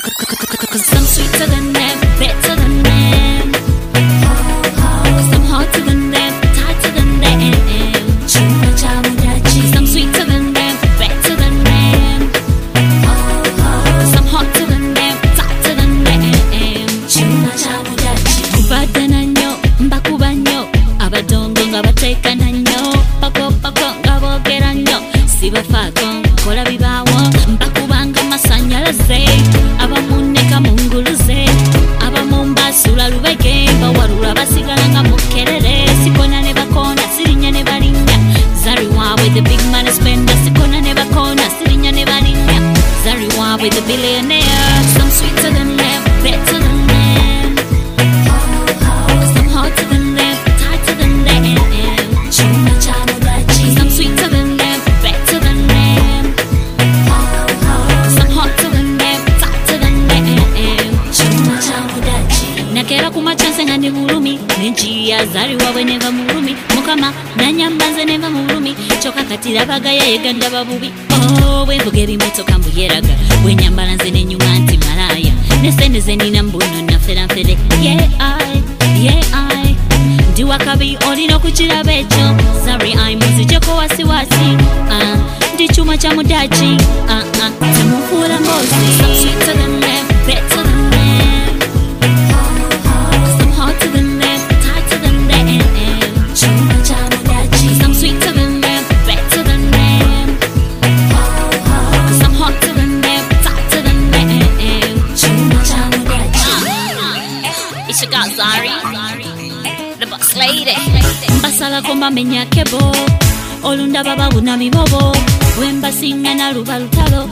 'Cause I'm sweeter than them, better than them. 'Cause I'm hotter than them, tighter than them. Chuma chamudachi. 'Cause I'm sweeter than them, better than them. 'Cause I'm hotter than them, tighter than them. Chuma chamudachi. Kubata nanyo, mbakuba nyo. Abadongo nga bateka nanyo. Pako nga bogera nnyo. Sibafako kola bibawo. Mbakubanga masanyalaze. Abamuneka munguluze. Abamumbasula lubege. Bawalula basigala nga mukerere. Sikona ne bakona, sirinya ne balinya. Zariwa with the big money spender. Sikona ne bakona, sirinya ne balinya. Zariwa with the billionaire. Some sweeter than them, better than them. Some hotter than them, tighter than them. Chuma chamudachi. Some sweeter than them, better than them. Some hotter than them, tighter than them. Chuma chamudachi. Nakera kumachanse nga ndi mulumi. Nenjiya zariwa weneva mulumi. Mukama nanyambanze neva mulumi. Choka katira bagaya yeganda babubi. Oh, wenvuga ebimotoka mbuyeraga. Wenyambala nze nenyuma nti malaya. Neseneze nina mbuno nafera nfere. Yeah, I ndi wakabi olina okukiraba ekyo. Sorry, I'm muzijeko wasiwasi. Ndi chuma chamudachi. Temufuula mbozi. Some sweeter than them, better than them. 'Cause I'm hotter than them, tighter than them. Chuma chamudachi. 'Cause I'm sweeter than them, better than them. 'Cause I'm hotter than them, tighter than them. Chuma chamudachi. It's your girl Zari, the boss lady. Mbasala komba menya kebo. Olunda baba una mibobo. Wemba singa na luba lutalo.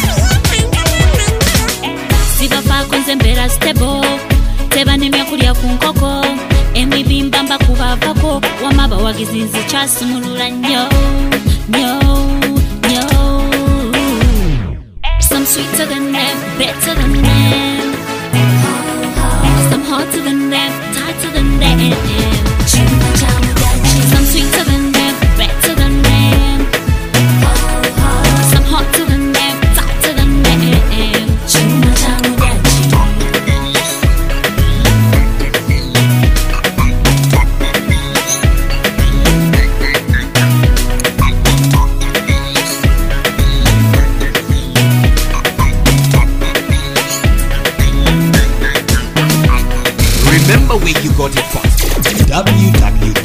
Sibafa konze mbera stable. Teba nemya kulya kunkoko. Emibimba mba kubavako. Wamaba wagizinzi chasumulula nyo. Some sweeter than them, better than them. Some hotter than them, tighter than them. Chuma chamudachi. Some sweeter than them, better than them. Some hotter than them, tighter than them. Chuma chamudachi. Remember where you got it from. www